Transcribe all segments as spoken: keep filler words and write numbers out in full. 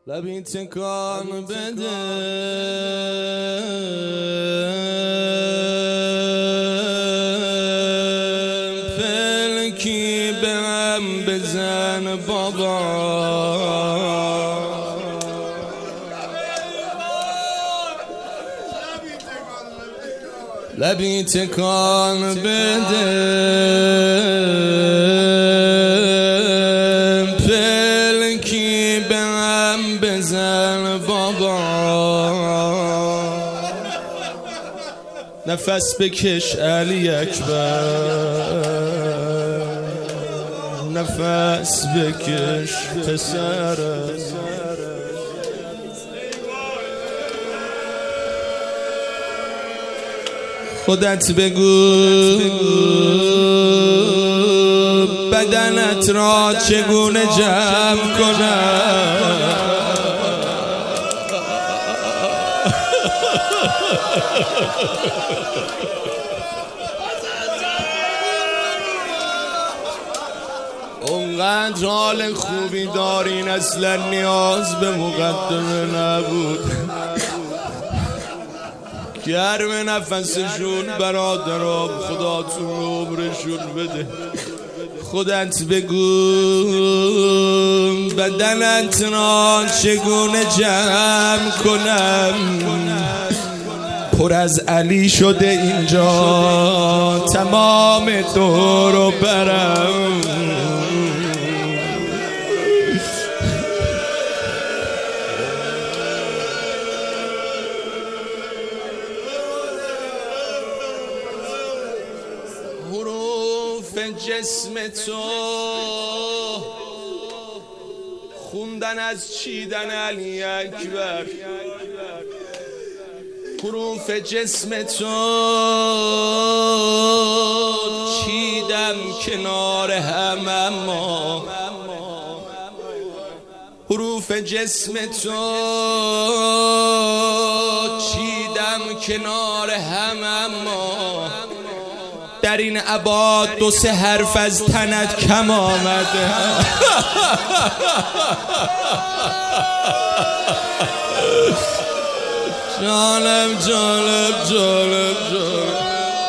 لبی تکان بده پلکی بهم بزن بابا لبی تکان بده پلکی بهم بزن بابا نفس بکش علی اکبر نفس بکش پسرم خودت بگو بدنت را چگونه جمع کنم اونقدر حال خوبی دارین اصلا نیاز به مقدمه نبود گرم نفسشون برادرام خداتون عمرشون بده خودت بگو بدنت را چگونه جمع کنم پر از علی شده اینجا تمام دور و برم حروف جسم تو خوندن از چیدن علی اکبر حروف جسم تو چیدم کنار هم اما حروف جسم تو چیدم کنار هم اما در این ابعاد دو سه حرف از تنت کم آمده جالب جالب جالب جالب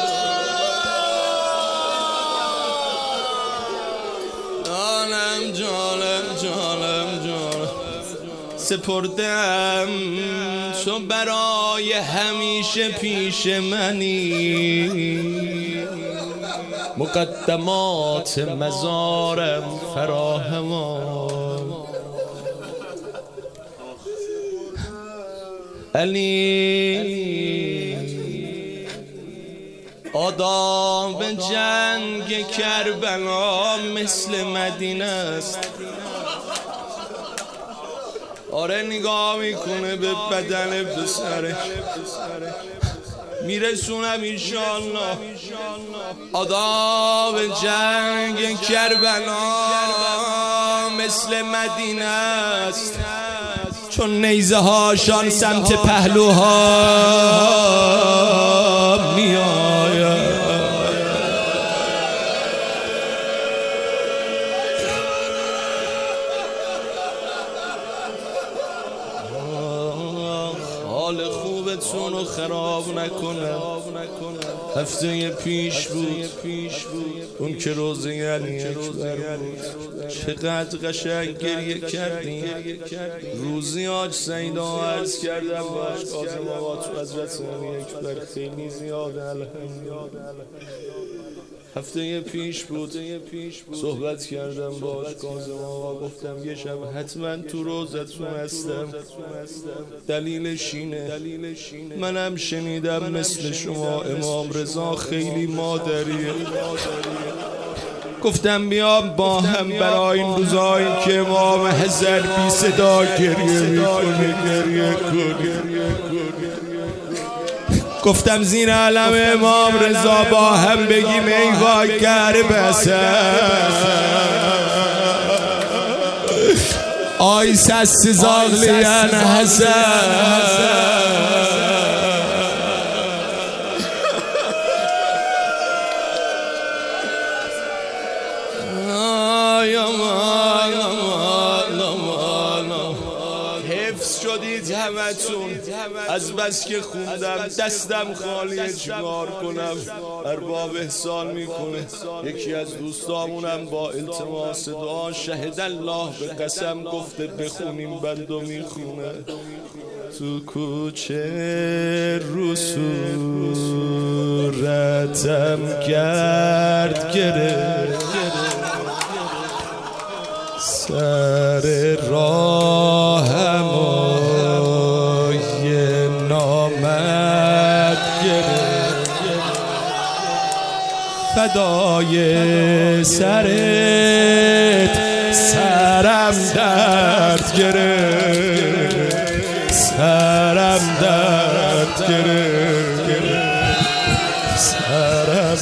جالب جالب جالب جالب سپردم تو برای همیشه پیش منی مقدمات مزارم فراهمان علی آداب جنگ کربلا مثل مدینه است آره نگاه میکنه به بدن پسرش میرسونم انشالله آداب جنگ کربلا مثل مدینه است چون نیزه هاشان سمت پهلوها می آید حال خوبتون رو خراب نکنم هفته پیش بود اون که روزه علی اکبر بود چقدر قشنگ گریه کردیم روزی آج سیدا عرض کردم باش کازم آقا تو حضرت علی اکبر خیلی زیاده الحمدلله هفته پیش بود صحبت کردم باش کازم آقا گفتم یه شب حتما تو روزتون هستم دلیلش اینه منم شنیدم مثل شما امام رضا خیلی مادریه گفتم بیام با هم برای این روزایی که امام حضر بی صدا گریه میکنه گریه کنه گفتم زیر علم امام رضا با هم بگیم ای وای کرب آی سس زاغلیان حسن حفظ شدید همتون. از بس که خوندم دستم خالیه، چیکار کنم؟ ارباب احسان میکنه. یکی از دوستامونم با التماس دعا شهد الله به قسم گفته بخونیم، بندو میخونه. تو کوچه رو صورتم گرد گرفت، سر راهم و یه نامد گرفت، فدای سرت سرم درد گرفت، سرم درد گرفت، سرم.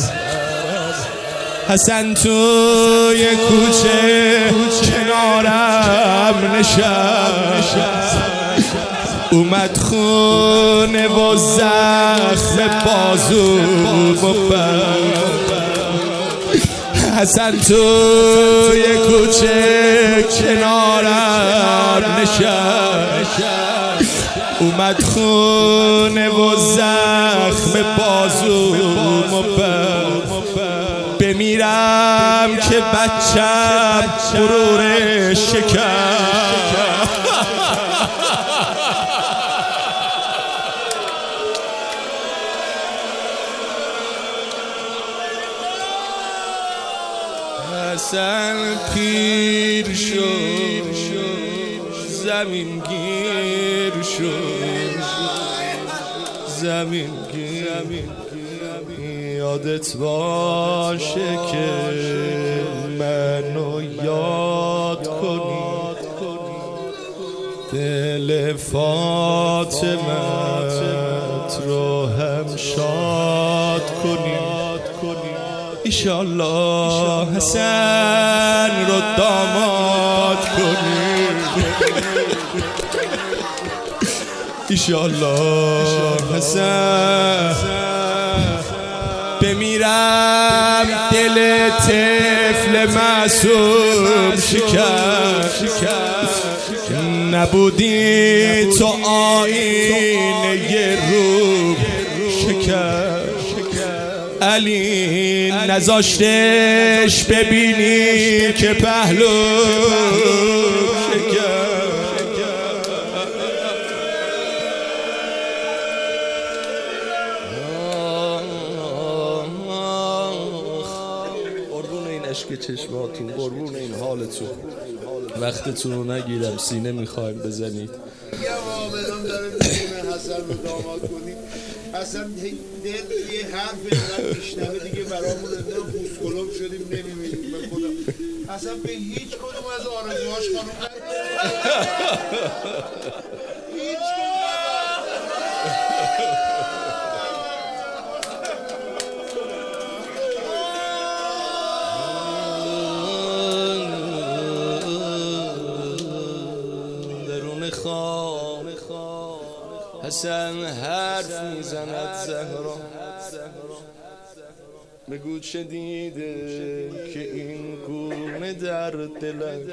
حسن توی کوچه کنارم نشست، اومد خونه و زخم بازو ببند. حسن توی کوچه کنارم نشست، اومد خونه و زخم بازو ببند. بمیرم که بچم غرور شکست. حسن پیر شد، زمین گیر شد، زمین گیر. یادت باشه که منو یاد کنی، دل فاطمت رو هم شاد کنی. ایشالله حسن رو داماد کنی، ایشالله حسن. بمیرم دل طفل معصوم شکست، نبودی تو آینه روح شکست. علی نذاشتش ببینی که پهلو شکست. قربون این عشق چشماتون، قربون این حالتون، وقتتون رو نگیرم، سینه میخوایم بزنید. حسن رو داماد کنیم. اصلا دل یه حرف اینقدر میشنوه دیگه برامون اندام بوسکلوب شدیم نمیبینیم به خدا. اصلا به هیچ کدوم از آرزوهاش خانم هیچ درون خواب حسن حرف میزند زهرا، بگو چه دیده که این گونه در دلش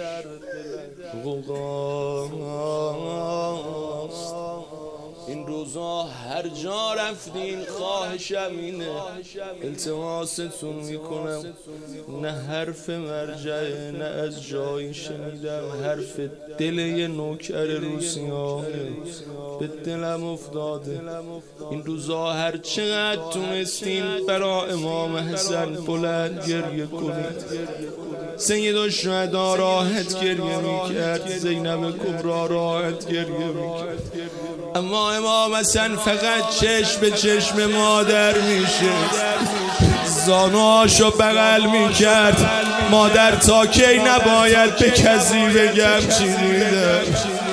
غوغاست. این روزا هر جا رفتین خواهشم اینه، التماستون میکنم، نه حرف مرجعه نه از جایی شنیدم، حرف دل یه نوکر روسیاه به دلم افتاده. این روزا هر چقدر تونستین برا امام حسن بلند گریه کنید. سید الشهدا راحت گریه میکرد، زینب کبرا راحت گریه میکرد، اما امام حسن فقط چشم به چشم مادر میشه، زانوهاشو بغل میکرد. مادر تا کی نباید به کسی بگم چی دیدم،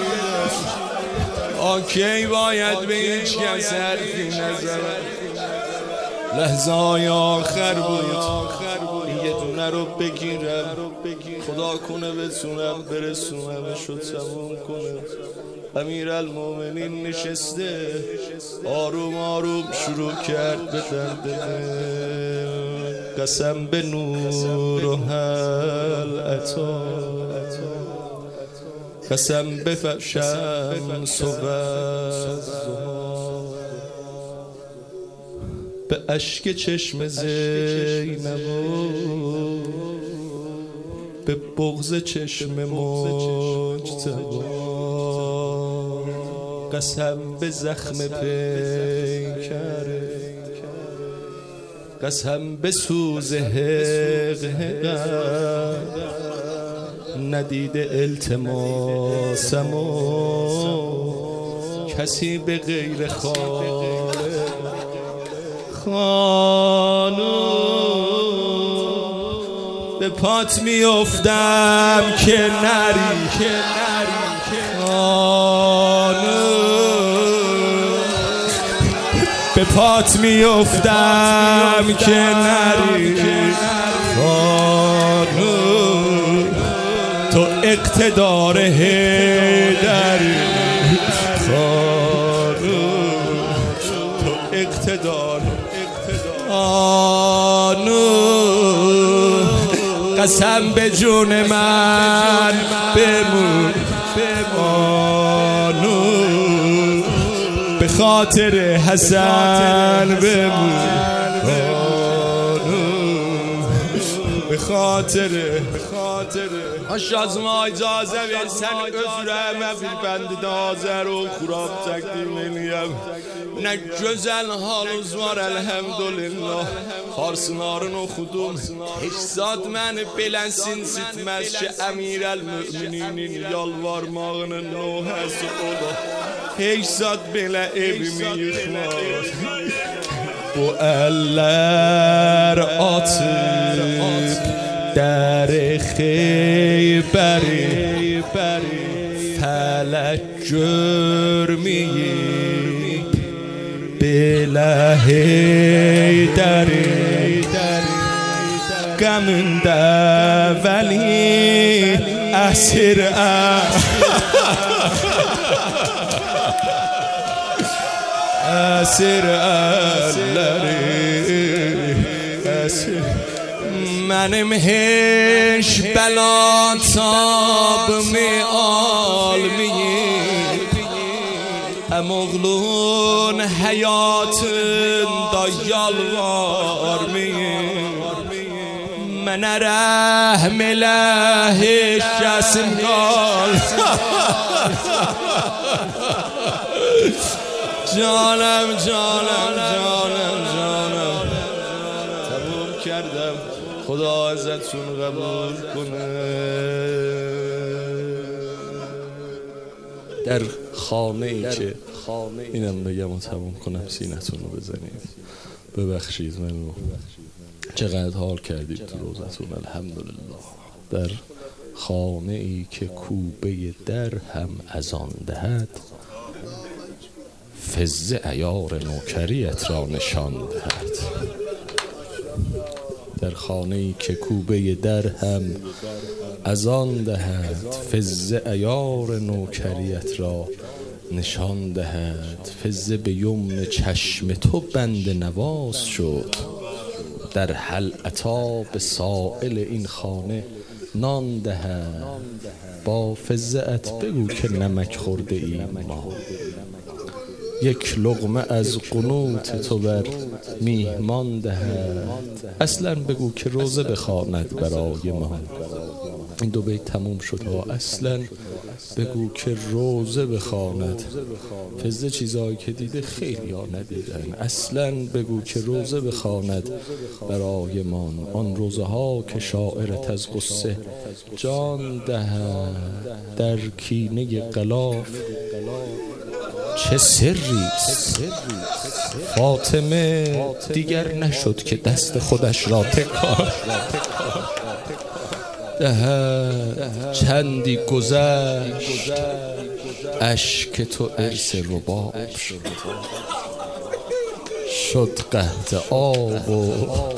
آکی باید به هیچ کس حرفی نزنم. لحظه های آخر بود، این یه دونه رو بگیرم، خدا کنه بتونم برسونمش و تموم کنم. امیرالمومنین نشسته آروم آروم شروع کرد به دندنه. قسم به نور و هل عطا، قسم به شمس و ضحا، به اشک چشم زینب و به بغض چشم مجتبی، قسم به زخم پیکره، قسم به سوز حق حقم، ندیده التماسم و کسی به غیر خالق. خانو به پات میافتم که نری، خانو به پات میافتم که نری، خانو تو اقتدار هیدری، خانو تو اقتدار آنو، قسم به جون من بمون آنو، به خاطر حسن بمون آنو، به خاطر Hoş yazma icaze versen özreme bir bendi dazer o kurab takdim eliyem. Ne güzel haluz var elhamdülillah. Farsınarın okudum. Hiç zat məni belensin sitmez ki emir el mümininin yalvarmağının nohəsi ola. Hiç zat belə evimi yıkmaz. Bu eller atıp در خیبری فلک جرمید بله هیدری، غمنده ولی اسیر اسیر الری اسیر منم هیچ بلا تاب می آلمیم، امغلون حیاتın da yalvar mıyım, mənə rəhm elə heç kəsim qal. Canım canım canım canım تموم کردم، خدا ازتون قبول کنه. در خانه ای که اینم بگم و تموم کنم سینتون رو بزنیم. ببخشید منو، چقدر حال کردیم تو روزتون الحمدلله. در خانه ای که کوبه در هم از آن دهد، فزه عیار نوکریت را نشان دهد. در خانه ای که کوبه در هم از آن دهد، فزه عیار نوکریت را نشان دهد. فزه به یمن چشم تو بند نواز شد، در حل عطا به سائل این خانه نان دهد. با فزه ات بگو که نمک خورده ایم ما، یک لقمه از قنوت تو بر میهمان دهد. اصلا بگو که روزه بخواند برای ما. این دو بیت تموم شد ها. اصلا بگو که روزه بخواند. فزه چیزایی که دیده خیلی ها ندیدن. اصلا بگو که روزه بخواند برای ما، آن روزه ها که شاعرت از غصه جان دهد. در کینه غلاف چه سریست، فاطمه دیگر نشد که دست خودش را تکان دهد. چندی گذشت اشک تو ارث رباب شد، شد قحط آب و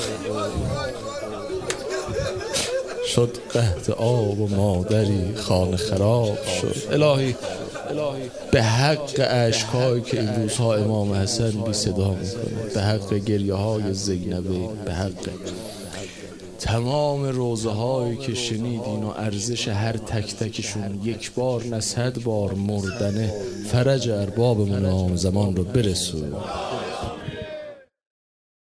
شد قحط آب و مادری خانه خراب شد. الهی به حق اشکایی که این روزها امام حسن بی صدا میکنه، به حق گریه های زینبه، به حق تمام روزه هایی که شنیدین و ارزش هر تک تکشون یک بار نه صد بار مردنه، فرج اربابمون آن زمان رو برسون.